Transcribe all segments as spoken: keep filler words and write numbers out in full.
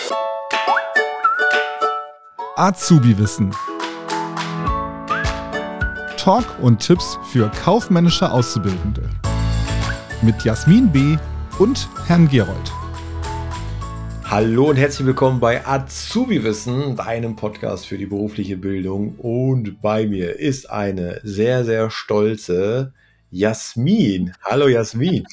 Azubi-Wissen. Talk und Tipps für kaufmännische Auszubildende. Mit Jasmin B. und Herrn Gerold. Hallo und herzlich willkommen bei Azubi-Wissen, deinem Podcast für die berufliche Bildung. Und bei mir ist eine sehr, sehr stolze Jasmin. Hallo Jasmin.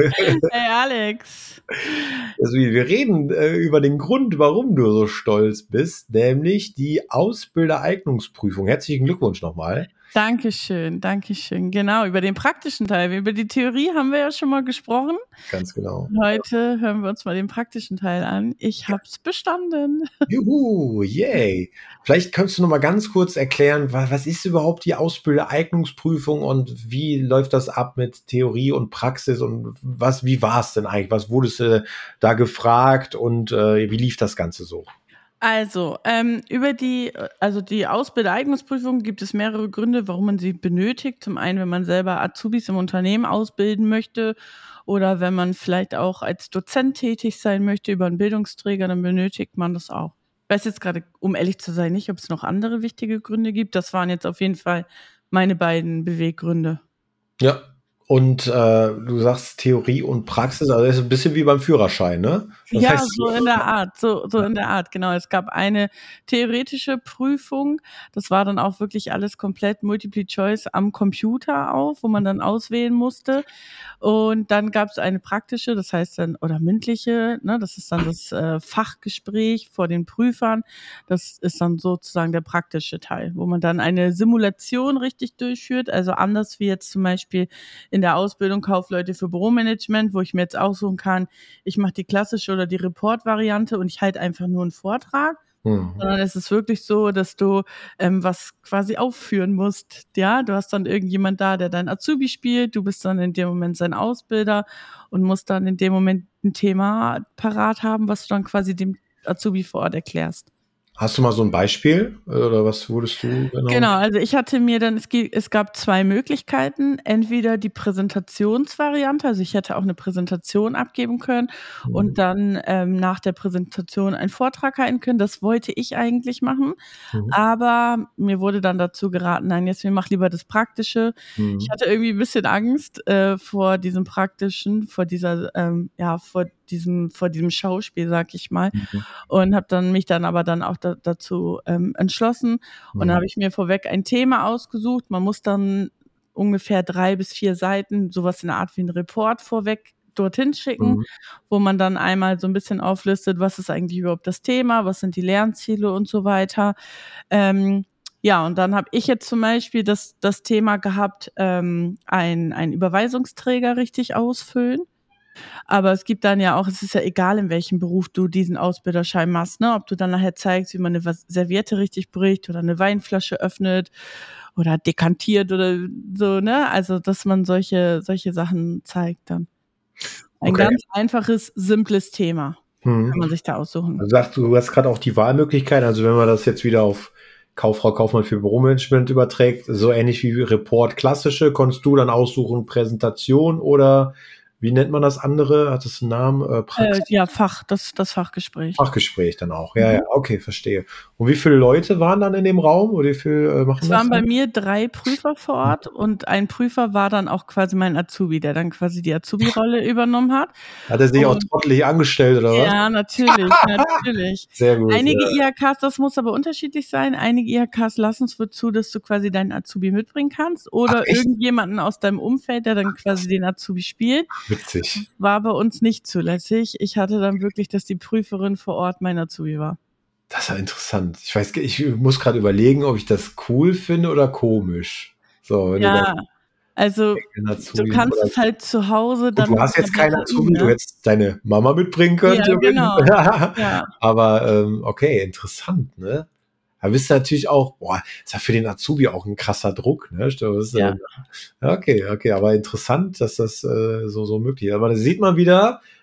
Hey Alex. Jasmin, wir reden äh, über den Grund, warum du so stolz bist, nämlich die Ausbildereignungsprüfung. Herzlichen Glückwunsch nochmal. Dankeschön, Dankeschön. Genau, über den praktischen Teil. Über die Theorie haben wir ja schon mal gesprochen. Ganz genau. Heute hören wir uns mal den praktischen Teil an. Ich hab's bestanden. Juhu, yay. Vielleicht kannst du noch mal ganz kurz erklären, was, was ist überhaupt die Ausbildereignungsprüfung und wie läuft das ab mit Theorie und Praxis und was, wie war es denn eigentlich? Was wurdest du da gefragt und äh, wie lief das Ganze so? Also, ähm, über die, also die Ausbildereignungsprüfung gibt es mehrere Gründe, warum man sie benötigt. Zum einen, wenn man selber Azubis im Unternehmen ausbilden möchte oder wenn man vielleicht auch als Dozent tätig sein möchte über einen Bildungsträger, dann benötigt man das auch. Ich weiß jetzt gerade, um ehrlich zu sein, nicht, ob es noch andere wichtige Gründe gibt. Das waren jetzt auf jeden Fall meine beiden Beweggründe. Ja. Und äh, du sagst Theorie und Praxis, also das ist ein bisschen wie beim Führerschein, ne? Das ja, heißt, so in der Art, so, so in der Art, genau. Es gab eine theoretische Prüfung, das war dann auch wirklich alles komplett Multiple Choice am Computer auf, wo man dann auswählen musste. Und dann gab es eine praktische, das heißt dann, oder mündliche, ne, das ist dann das äh, Fachgespräch vor den Prüfern. Das ist dann sozusagen der praktische Teil, wo man dann eine Simulation richtig durchführt, also anders wie jetzt zum Beispiel in der Ausbildung Kaufleute für Büromanagement, wo ich mir jetzt aussuchen kann, ich mache die klassische oder die Report-Variante und ich halte einfach nur einen Vortrag. Mhm. Sondern es ist wirklich so, dass du ähm, was quasi aufführen musst. Ja, du hast dann irgendjemand da, der dein Azubi spielt, du bist dann in dem Moment sein Ausbilder und musst dann in dem Moment ein Thema parat haben, was du dann quasi dem Azubi vor Ort erklärst. Hast du mal so ein Beispiel oder was wurdest du genau? Genau, also ich hatte mir dann, es, g- es gab zwei Möglichkeiten, entweder die Präsentationsvariante, also ich hätte auch eine Präsentation abgeben können mhm. und dann ähm, nach der Präsentation einen Vortrag halten können, das wollte ich eigentlich machen, mhm. aber mir wurde dann dazu geraten, nein, jetzt mach lieber das Praktische. Mhm. Ich hatte irgendwie ein bisschen Angst äh, vor diesem Praktischen, vor dieser, ähm, ja, vor diesem, vor diesem Schauspiel, sag ich mal, mhm. und habe dann mich dann aber dann auch da, dazu ähm, entschlossen und mhm. dann habe ich mir vorweg ein Thema ausgesucht. Man muss dann ungefähr drei bis vier Seiten, sowas in der Art wie ein Report vorweg dorthin schicken, mhm. wo man dann einmal so ein bisschen auflistet, was ist eigentlich überhaupt das Thema, was sind die Lernziele und so weiter. Ähm, ja, und dann habe ich jetzt zum Beispiel das, das Thema gehabt, ähm, ein, ein Überweisungsträger richtig ausfüllen. Aber es gibt dann ja auch, es ist ja egal, in welchem Beruf du diesen Ausbilderschein machst, ne? Ob du dann nachher zeigst, wie man eine Serviette richtig bricht oder eine Weinflasche öffnet oder dekantiert oder so, ne? Also, dass man solche, solche Sachen zeigt dann. Ein okay. ganz einfaches, simples Thema hm. kann man sich da aussuchen. Du sagst, du hast gerade auch die Wahlmöglichkeit, also wenn man das jetzt wieder auf Kauffrau Kaufmann für Büromanagement überträgt, so ähnlich wie Report klassische, konntest du dann aussuchen Präsentation oder wie nennt man das andere? Hat das einen Namen? Äh, Praxis? Äh, ja, Fach, das, das Fachgespräch. Fachgespräch dann auch. Ja, mhm. ja, okay, verstehe. Und wie viele Leute waren dann in dem Raum? Oder wie viel äh, machen es das? waren bei mir drei Prüfer vor Ort mhm. und ein Prüfer war dann auch quasi mein Azubi, der dann quasi die Azubi-Rolle übernommen hat. Hat er sich und, auch trottelig angestellt oder was? Ja, natürlich, natürlich. Sehr gut. Einige ja. I H Ks, das muss aber unterschiedlich sein. Einige I H Ks lassen es zu, dass du quasi deinen Azubi mitbringen kannst oder Ach, irgendjemanden aus deinem Umfeld, der dann quasi den Azubi spielt. Witzig. War bei uns nicht zulässig. Ich hatte dann wirklich, dass die Prüferin vor Ort mein Azubi war. Das ist ja interessant. Ich weiß, ich muss gerade überlegen, ob ich das cool finde oder komisch. So, wenn ja, du also du kannst es halt zu Hause dann. Und du hast jetzt keinen Azubi, ne? Du hättest deine Mama mitbringen können. Ja, genau. ja. Aber ähm, okay, interessant, ne? Da bist du natürlich auch, boah, ist ja für den Azubi auch ein krasser Druck, ne? Ist, ja. äh, okay, okay, aber interessant, dass das äh, so, so möglich ist. Aber da sieht man wieder,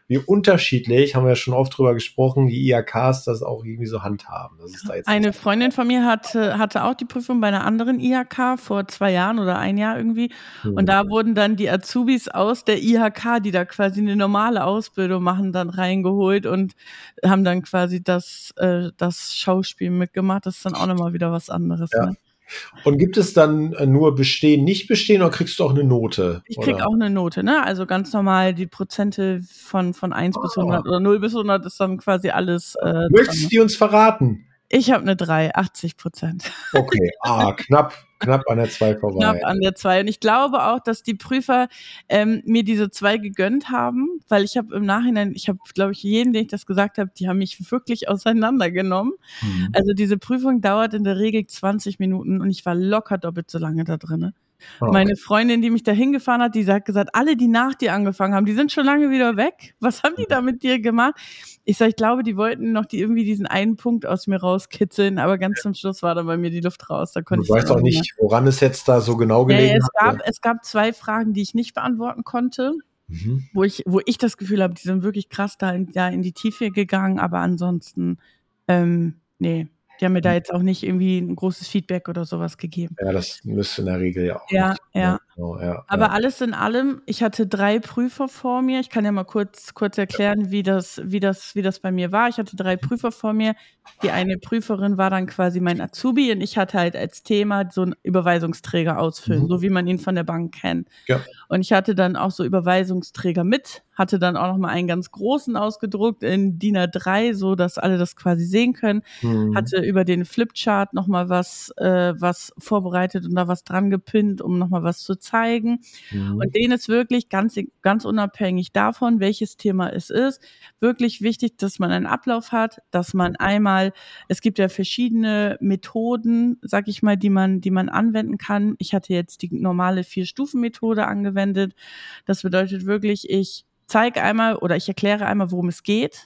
wie unterschiedlich, haben wir ja schon oft drüber gesprochen, die I H Ks das auch irgendwie so handhaben. Das ist da jetzt Eine Freundin von mir hatte, hatte auch die Prüfung bei einer anderen I H K vor zwei Jahren oder ein Jahr irgendwie. Hm. Und da wurden dann die Azubis aus der I H K, die da quasi eine normale Ausbildung machen, dann reingeholt und haben dann quasi das, äh, das Schauspiel mitgemacht. Das ist dann auch nochmal wieder was anderes. Ja. Ne? Und gibt es dann nur bestehen, nicht bestehen oder kriegst du auch eine Note? Ich krieg oder? auch eine Note, ne? Also ganz normal die Prozente von, von eins bis hundert oder null bis hundert ist dann quasi alles. Äh, Möchtest du die uns verraten? Ich habe eine drei, achtzig Prozent. Okay, ah, knapp, knapp an der zwei vorbei. Knapp an der zwei. Und ich glaube auch, dass die Prüfer ähm, mir diese zwei gegönnt haben, weil ich habe im Nachhinein, ich habe, glaube ich, jedem, den ich das gesagt habe, die haben mich wirklich auseinandergenommen. Mhm. Also diese Prüfung dauert in der Regel zwanzig Minuten und ich war locker doppelt so lange da drin. Okay. Meine Freundin, die mich da hingefahren hat, die hat gesagt, alle, die nach dir angefangen haben, die sind schon lange wieder weg. Was haben die da mit dir gemacht? Ich sage, ich glaube, die wollten noch die irgendwie diesen einen Punkt aus mir rauskitzeln, aber ganz zum Schluss war dann bei mir die Luft raus. Da konnte du ich weißt auch nicht, mehr. Woran es jetzt da so genau gelegen ja, ja, es hat. gab, es gab zwei Fragen, die ich nicht beantworten konnte, mhm. wo ich, wo ich das Gefühl habe, die sind wirklich krass da in, da in die Tiefe gegangen, aber ansonsten, ähm, nee. Die haben mir da jetzt auch nicht irgendwie ein großes Feedback oder sowas gegeben. Ja, das müsste in der Regel ja auch. Ja, nicht. ja. Oh, ja. Aber ja. alles in allem, ich hatte drei Prüfer vor mir. Ich kann ja mal kurz, kurz erklären, wie das, wie das, wie das bei mir war. Ich hatte drei Prüfer vor mir. Die eine Prüferin war dann quasi mein Azubi und ich hatte halt als Thema so einen Überweisungsträger ausfüllen, mhm. so wie man ihn von der Bank kennt. Ja. Und ich hatte dann auch so Überweisungsträger mit, hatte dann auch noch mal einen ganz großen ausgedruckt in D I N A drei, so dass alle das quasi sehen können. Mhm. Hatte über den Flipchart noch mal was, äh, was vorbereitet und da was dran gepinnt, um noch mal was zu zeigen. Mhm. Und denen ist wirklich ganz, ganz unabhängig davon, welches Thema es ist, wirklich wichtig, dass man einen Ablauf hat, dass man einmal, es gibt ja verschiedene Methoden, sag ich mal, die man, die man anwenden kann. Ich hatte jetzt die normale Vier-Stufen-Methode angewendet. Das bedeutet wirklich, ich zeige einmal oder ich erkläre einmal, worum es geht.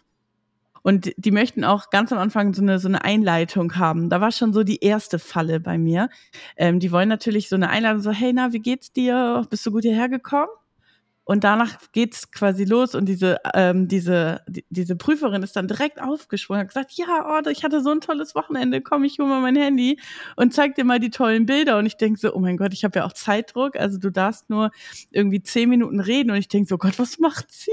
Und die möchten auch ganz am Anfang so eine, so eine Einleitung haben. Da war schon so die erste Falle bei mir. Ähm, die wollen natürlich so eine Einleitung, so, hey, na, wie geht's dir? Bist du gut hierher gekommen? Und danach geht's quasi los und diese, ähm, diese, die, diese Prüferin ist dann direkt aufgesprungen und hat gesagt, ja, oh, ich hatte so ein tolles Wochenende, komm, ich hole mal mein Handy und zeig dir mal die tollen Bilder. Und ich denke so, oh mein Gott, ich habe ja auch Zeitdruck, also du darfst nur irgendwie zehn Minuten reden. Und ich denke so, oh Gott, was macht sie?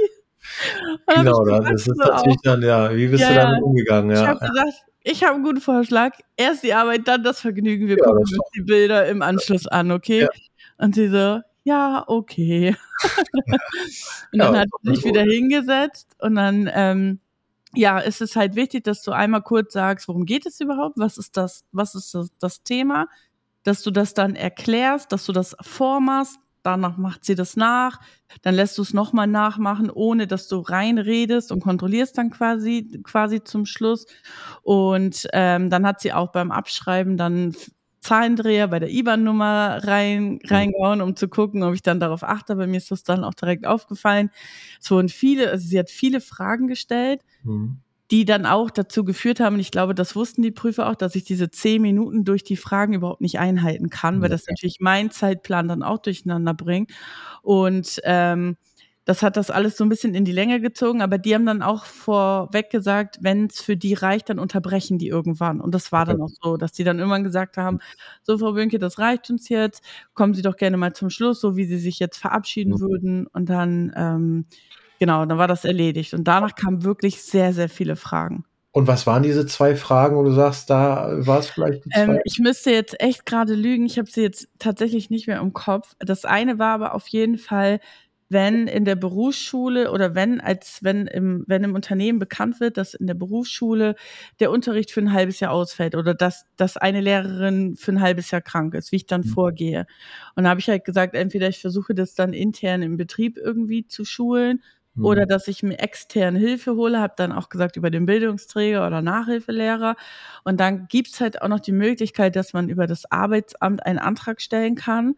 Und genau, das ist natürlich dann, ja, wie bist ja, du damit umgegangen? Ja. Ich habe gesagt, ich habe einen guten Vorschlag, erst die Arbeit, dann das Vergnügen, wir ja, gucken uns die Bilder im Anschluss an, okay? Ja. Und sie so, ja, okay. Und dann ja, hat sie sich wieder hingesetzt und dann, ähm, ja, ist es halt wichtig, dass du einmal kurz sagst, worum geht es überhaupt, was ist das, was ist das, das Thema, dass du das dann erklärst, dass du das vormachst, danach macht sie das nach, dann lässt du es nochmal nachmachen, ohne dass du reinredest und kontrollierst dann quasi, quasi zum Schluss. Und ähm, dann hat sie auch beim Abschreiben dann Zahlendreher bei der I B A N-Nummer rein, reingehauen, um zu gucken, ob ich dann darauf achte. Bei mir ist das dann auch direkt aufgefallen. Es wurden viele, also sie hat viele Fragen gestellt, mhm. die dann auch dazu geführt haben, und ich glaube, das wussten die Prüfer auch, dass ich diese zehn Minuten durch die Fragen überhaupt nicht einhalten kann, weil das natürlich meinen Zeitplan dann auch durcheinander bringt. Und ähm, das hat das alles so ein bisschen in die Länge gezogen, aber die haben dann auch vorweg gesagt, wenn es für die reicht, dann unterbrechen die irgendwann. Und das war dann auch so, dass die dann irgendwann gesagt haben, so Frau Böhnke, das reicht uns jetzt, kommen Sie doch gerne mal zum Schluss, so wie Sie sich jetzt verabschieden mhm. würden. Und dann, ähm, genau, dann war das erledigt. Und danach kamen wirklich sehr, sehr viele Fragen. Und was waren diese zwei Fragen, wo du sagst, da war es vielleicht die zwei? Ähm, ich müsste jetzt echt gerade lügen, ich habe sie jetzt tatsächlich nicht mehr im Kopf. Das eine war aber auf jeden Fall, wenn in der Berufsschule oder wenn als wenn im wenn im Unternehmen bekannt wird, dass in der Berufsschule der Unterricht für ein halbes Jahr ausfällt oder dass dass eine Lehrerin für ein halbes Jahr krank ist, wie ich dann mhm. vorgehe. Und da habe ich halt gesagt, entweder ich versuche das dann intern im Betrieb irgendwie zu schulen mhm. oder dass ich mir externe Hilfe hole, habe dann auch gesagt über den Bildungsträger oder Nachhilfelehrer. Und dann gibt's halt auch noch die Möglichkeit, dass man über das Arbeitsamt einen Antrag stellen kann.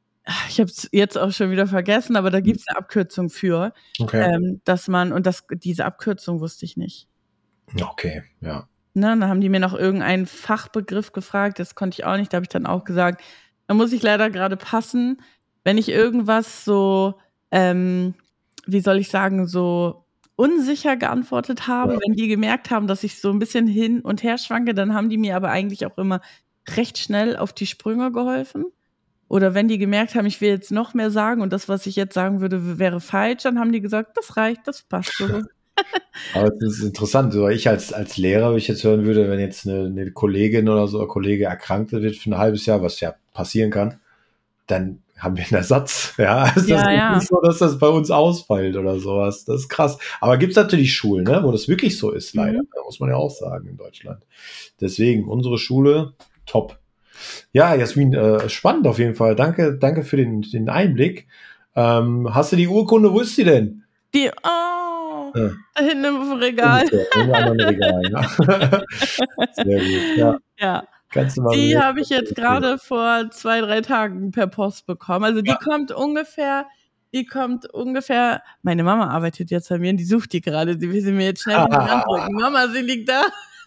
Ich habe es jetzt auch schon wieder vergessen, aber da gibt es eine Abkürzung für, okay. ähm, dass man, und das, diese Abkürzung wusste ich nicht. Okay, ja. Ne, dann haben die mir noch irgendeinen Fachbegriff gefragt, das konnte ich auch nicht, da habe ich dann auch gesagt, da muss ich leider gerade passen, wenn ich irgendwas so, ähm, wie soll ich sagen, so unsicher geantwortet haben. Ja. Wenn die gemerkt haben, dass ich so ein bisschen hin und her schwanke, dann haben die mir aber eigentlich auch immer recht schnell auf die Sprünge geholfen. Oder wenn die gemerkt haben, ich will jetzt noch mehr sagen und das, was ich jetzt sagen würde, wäre falsch, dann haben die gesagt, das reicht, das passt so. Aber das ist interessant, weil ich als, als Lehrer, wenn ich jetzt hören würde, wenn jetzt eine, eine Kollegin oder so, ein Kollege erkrankt wird für ein halbes Jahr, was ja passieren kann, dann haben wir einen Ersatz. Ja, also Ja, das ist ja. nicht so, dass das bei uns ausfällt oder sowas. Das ist krass. Aber gibt es natürlich Schulen, ne, wo das wirklich so ist, leider. Mhm. Da muss man ja auch sagen in Deutschland. Deswegen, unsere Schule, top. Ja, Jasmin, äh, spannend auf jeden Fall. Danke, danke für den, den Einblick. Ähm, hast du die Urkunde, wo ist sie denn? Die, oh, Ja. da hinten im Regal. Ungefähr, im anderen Regal, ja. Sehr gut, ja. Ja, Kannst du mal die sehen. habe ich jetzt gerade vor zwei, drei Tagen per Post bekommen. Also die Ja. kommt ungefähr, die kommt ungefähr, meine Mama arbeitet jetzt bei mir und die sucht die gerade. Die will sie mir jetzt schnell in die Hand drücken. Mama, sie liegt da.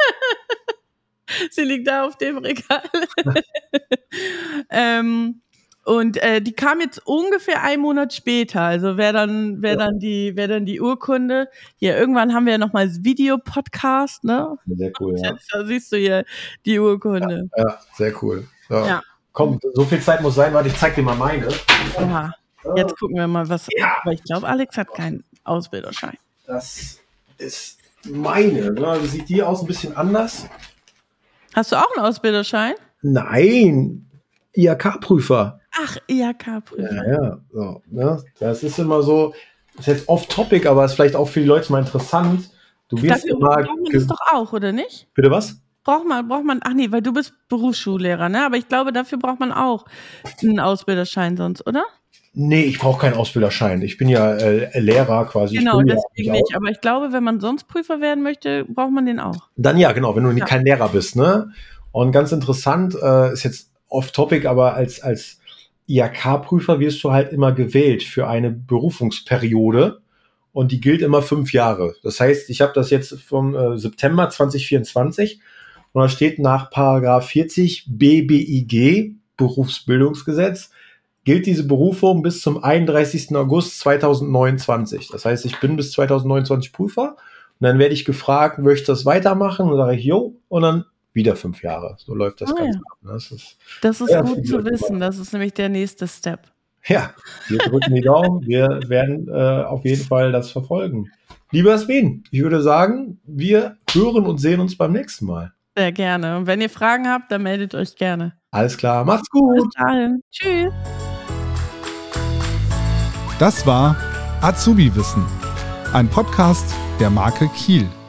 Sie liegt da auf dem Regal. ähm, und äh, die kam jetzt ungefähr einen Monat später. Also wäre dann, wär Ja. dann die, wäre dann die Urkunde. Hier, irgendwann haben wir ja noch mal das Videopodcast, ne? Sehr cool, ja. Jetzt, da siehst du hier die Urkunde. Ja, sehr cool. So. Ja. Komm, so viel Zeit muss sein. Warte, ich zeig dir mal meine. Oha. Jetzt gucken wir mal, was. Ja. Aber ich glaube, Alex hat keinen Ausbilderschein. Das ist meine. Ne? Also sieht die aus ein bisschen anders. Hast du auch einen Ausbilderschein? Nein, I H K-Prüfer. Ach, I H K-Prüfer. Ja, ja. So, ne? Das ist immer so, ist jetzt off-topic, aber ist vielleicht auch für die Leute mal interessant. Du wirst Dafür immer. braucht man das doch auch, oder nicht? Bitte was? Braucht man, braucht man, ach nee, weil du bist Berufsschullehrer, ne? Aber ich glaube, dafür braucht man auch einen Ausbilderschein sonst, oder? Nee, ich brauche keinen Ausbilderschein. Ich bin ja äh, Lehrer quasi. Genau, ich bin deswegen ja nicht. Aber ich glaube, wenn man sonst Prüfer werden möchte, braucht man den auch. Dann ja, genau, wenn du Ja. kein Lehrer bist, ne? Und ganz interessant, äh, ist jetzt off-topic, aber als, als I H K-Prüfer wirst du halt immer gewählt für eine Berufungsperiode und die gilt immer fünf Jahre. Das heißt, ich habe das jetzt vom äh, September zwanzig vierundzwanzig und da steht nach Paragraph vierzig B B I G, Berufsbildungsgesetz, gilt diese Berufung bis zum einunddreißigsten August zweitausendneunundzwanzig. Das heißt, ich bin bis zweitausendneunundzwanzig Prüfer und dann werde ich gefragt, möchte ich das weitermachen? Und dann sage ich, jo, und dann wieder fünf Jahre. So läuft das Ah, Ganze ja. ab. Ne? Das ist, Das ist Ja, gut viel zu Glück wissen. Das ist nämlich der nächste Step. ja, wir drücken die Daumen. Wir werden äh, auf jeden Fall das verfolgen. Lieber Jasmin, ich würde sagen, wir hören und sehen uns beim nächsten Mal. Sehr gerne. Und wenn ihr Fragen habt, dann meldet euch gerne. Alles klar, macht's Bis gut. dahin. Tschüss. Das war Azubi Wissen, ein Podcast der Marke Kiel.